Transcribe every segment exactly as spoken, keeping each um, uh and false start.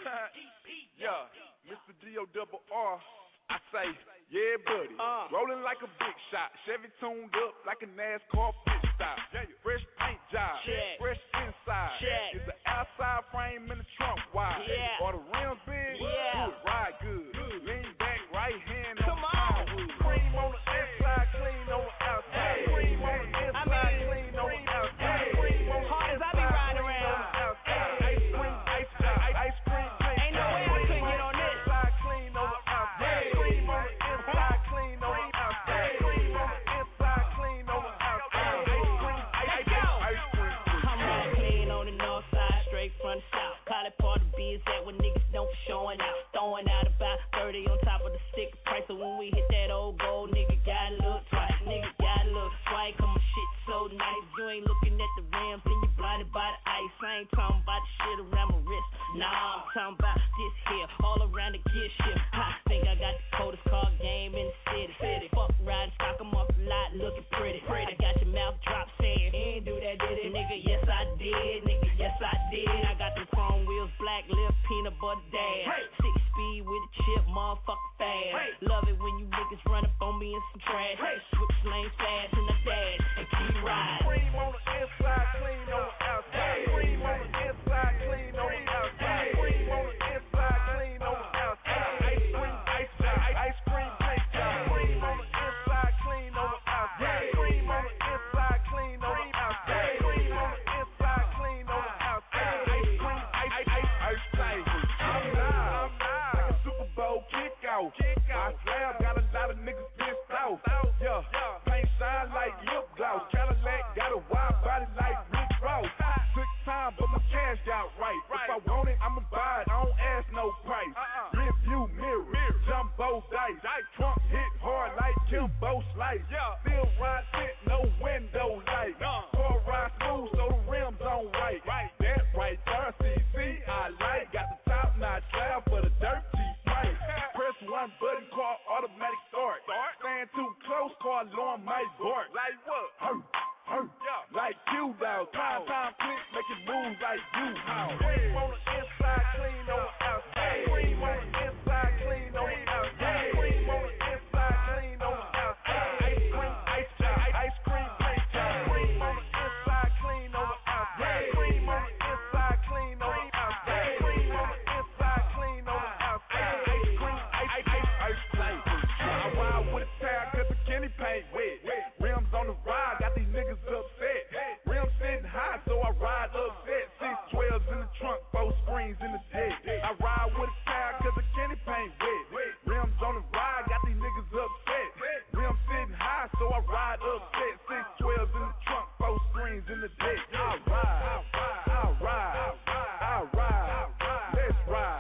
Yeah, Mister D O double R. I say, yeah, buddy. Uh. Rolling like a big shot. Chevy tuned up like a NASCAR pit stop. Yeah. Fresh paint job. Check. Fresh inside. Check. Is the outside frame in the trunk wide? Yeah. Or the rims big? Yeah. Do it ride good. good. Lean back, right hand Come on on. the wood. Cream on the inside, clean on the outside. Hey. Cream on the inside, I mean, clean on the outside. Hey. Cream on the hard as I inside, be riding clean around. on the outside. Hey. Ice cream, ice cream, ice cream. Ain't no way I couldn't get on this. Inside, clean on the outside. Cream on the inside, clean on the outside. Cream on the inside, clean on the outside. Ice cream, ice cream, ice cream. I'm riding clean on the north side, straight from the south. Call it part of the biz that when niggas don't be showing out. Throwing out about thirty on top of the stick price. So when we hit that old gold, nigga gotta look twice. Nigga gotta look twice. Cause my shit so nice. You ain't looking at the rims, then you blinded by the ice. I ain't talking about the shit around my wrist. Nah, I'm talking about this here, all around the gear shift. I think I got the coldest car game in the city. City. Fuck riding stock, I'm off the lot looking pretty. pretty. I got your mouth drop saying, he ain't do that, did it? Nigga, yes I did. Nigga, yes I did. I got them chrome wheels, black lip, peanut butter dash. Hey. Six speed with a chip, motherfucker fast. Hey. Love it when you niggas run up on me in some trash. Hey. Switch lanes fast in the dash and keep riding. Cream on the inside, clean on the outside. Cream on the inside, clean on the outside. Cream on the inside, clean on the outside. Ice cream, ice cream, ice cream, paint job. Cream on the inside, clean on the outside. Cream on the inside, clean on the outside. Cream on the inside, clean on the outside. Ice cream, ice, ice, ice cream. I'm live, like a Super Bowl kickoff. My slab got a lot of niggas pissed off. Yeah, paint shine like lip gloss. Cadillac got a wide body like Rick Ross. Took time, but my cash got right. If I want it, I'ma buy it. I don't ask no price. Rear view mirror, jumbo dice. Trunk hit hard like Kimbo Slice. Still ride fit, no window light. Car ride smooth, so the rims on right. That right there, C C, I like. Got the top notch slab for the dirt cheap price. Press one button, car automatic start. Stand too close, car alarm might bark. Like what? Hurt, hurt. Like you dog. Time, time, click, make it move like you how. Cream on the inside, clean on the outside. Cream on the inside, clean on the outside. Cream on the inside, clean on the outside. Ice cream, ice cream, ice cream, paint job. Cream on the inside, clean on the outside. Cream on the inside, clean on the outside. Cream on the inside, clean on the outside. Ice cream, ice, ice, ice cream. I ride with a tire cause the Kenny paint wet. Rims on the ride, got these niggas upset. Rims sitting high, so I ride upset. Six twelves in the trunk, four screens in the deck. I ride with a tire cause the Kenny paint wet. Rims on the ride, got these niggas upset. Rims sitting high, so I ride upset. Six twelves in the trunk, four screens in the deck. I ride, I ride, I ride, let's ride.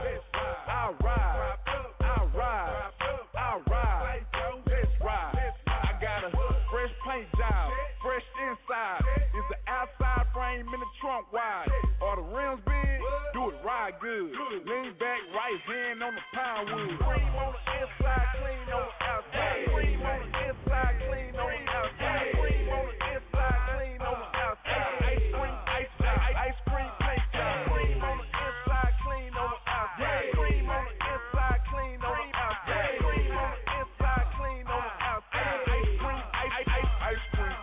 I ride, I ride, I ride, let's ride. I got a fresh paint job, fresh inside. Is the outside frame in the trunk wide? Are the rims big? Do it ride good. Lean back, right hand on the pound wood. Cream on the inside, clean on the outside. Cream on the inside, clean on the outside. Cream on the inside, clean on the outside. Ice cream, ice cream, ice cream, paint job. Cream on the inside, clean on the outside. Cream on the inside, clean on the outside. Cream on the inside, clean on the outside. Ice cream, ice, ice, ice cream.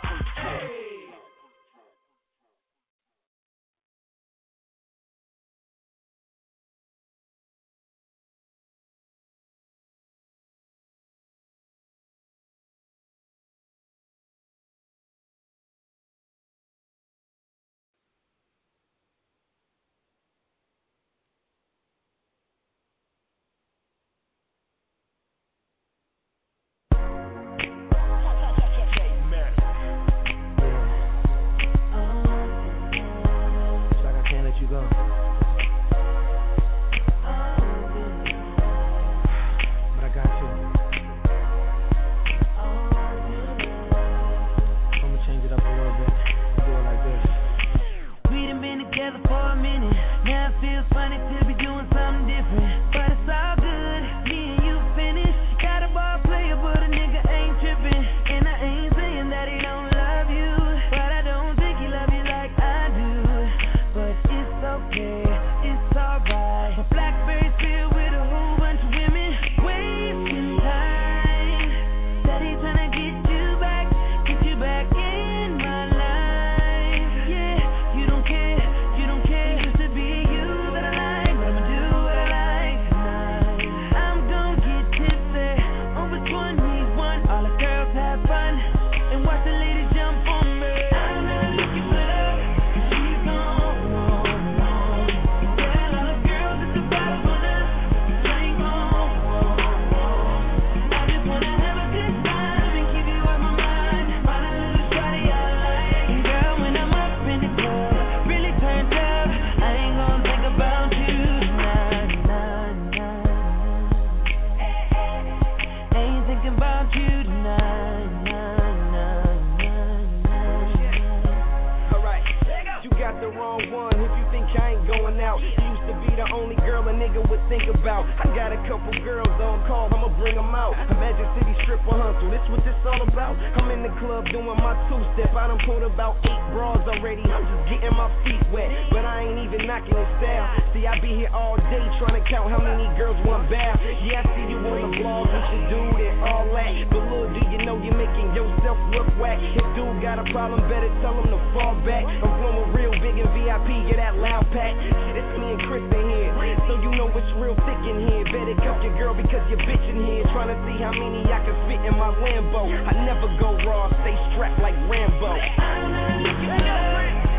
nigga would think about. I got a couple girls on call, I'ma bring them out. Imagine City stripper hustle, this what this all about. I'm in the club doing my two-step. I done pulled about eight bras already. I'm just getting my feet wet, but I ain't even knocking it style. See, I be here all day trying to count how many girls want bath. Yeah, I see you on the vlog with your dude and all that, but little do you know you're making yourself look whack. If dude got a problem, better tell him to fall back. I'm flowing real big in V I P, get that loud pack. Shit, it's me and Chris in here, so you know it's real thick in here. Better cuff your girl because you're bitching here, trying to see how many I can fit in my Lambo. I never go raw, stay strapped like Rambo.